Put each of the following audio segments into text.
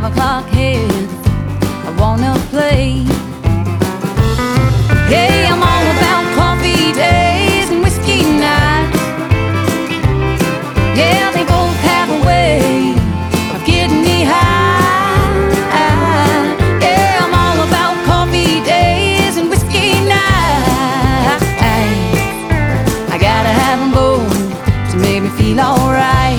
o'clock hits, I wanna play. Hey, I'm all about coffee days and whiskey nights. Yeah, they both have a way of getting me high. Yeah, I'm all about coffee days and whiskey nights. I gotta have them both to make me feel alright.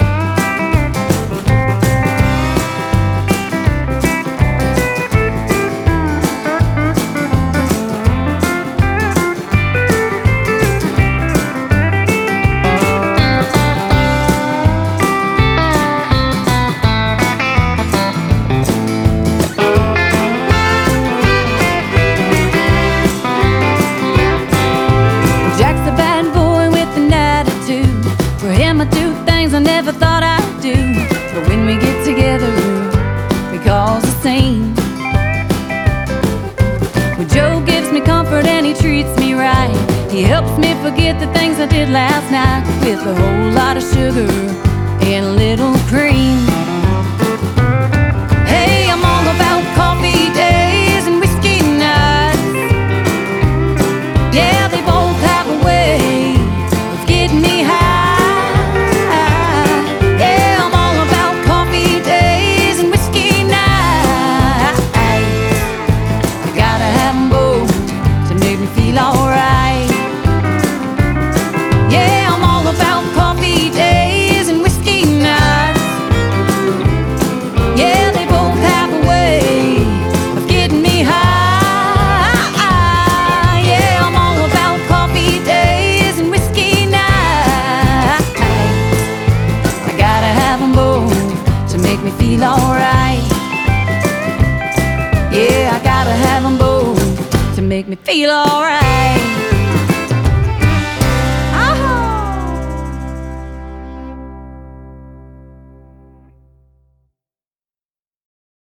I do things I never thought I'd do, but when we get together, we cause a scene. Well, Joe gives me comfort and he treats me right. He helps me forget the things I did last night, with a whole lot of sugar and a little cream. Hey, I'm all about coffee days and whiskey nights. Yeah, they both have a way of getting me high. Feel alright. Yeah, I'm all about coffee days and whiskey nights. Yeah, they both have a way of getting me high. Yeah, I'm all about coffee days and whiskey nights. I gotta have them both to make me feel alright. Yeah, I gotta have them both to make me feel alright.